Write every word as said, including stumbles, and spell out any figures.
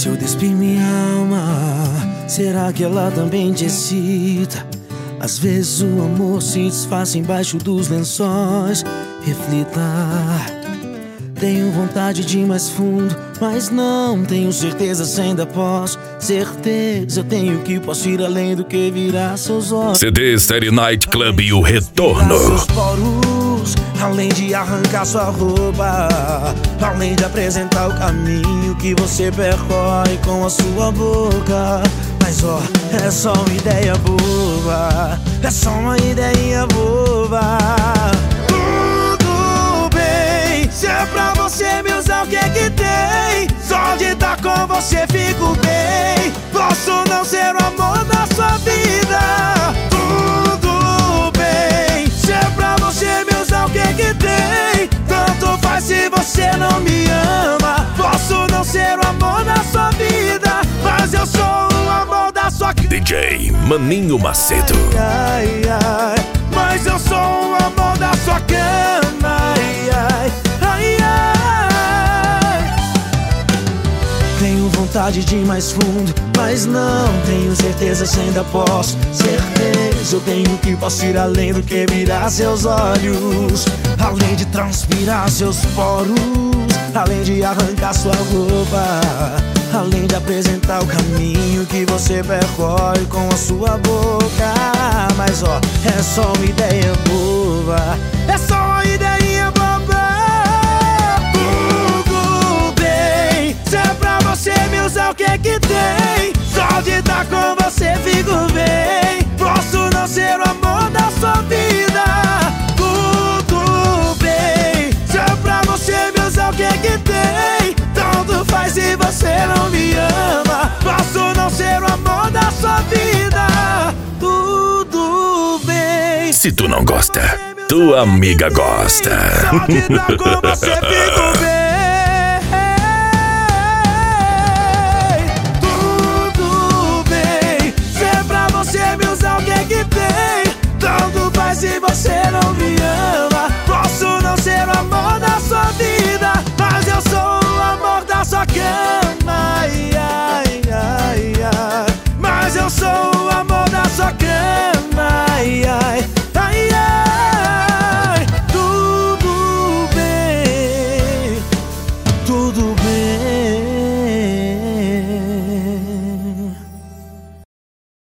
Deixa eu despir minha alma. Será que ela também te excita? Às vezes o amor se desfaz embaixo dos lençóis. Reflita. Tenho vontade de ir mais fundo, mas não tenho certeza se ainda posso. Certeza eu tenho que posso ir além do que virar seus olhos. C D Stereo Night Club e o retorno. Seus poros, além de arrancar sua roupa, além de apresentar o caminho que você percorre com a sua boca. Mas ó, é só uma ideia boba, é só uma ideia boba. Tudo bem, se é pra você me usar, o que é que tem? Só de estar com você fico bem. Posso não ser o amor da sua vida. Tudo bem, se é pra você me usar, o que é que tem? Tanto faz se você não me ama. Posso não ser o amor da sua vida, mas eu sou o amor da sua vida. D J Maninho Macedo. Ai, ai, mas eu sou o amor da sua cama. Ai, ai, ai, ai. Tenho vontade de ir mais fundo, mas não tenho certeza se ainda posso. Certeza eu tenho que posso ir além do que virar seus olhos, além de transpirar seus poros, além de arrancar sua roupa, além de apresentar o caminho que você percorre com a sua boca. Mas ó, é só uma ideia boba, é só uma ideia boba. Tudo bem, se é pra você me usar, o que é que tem? Só de estar com você fico bem. Posso não ser o amor da sua vida. Tudo bem, se é pra você me usar, o que é que tem? Tanto faz se você não me ama. Posso não ser o amor da sua vida. Tudo bem. Se tu não gosta, tua amiga gosta. Só de estar com você fico bem.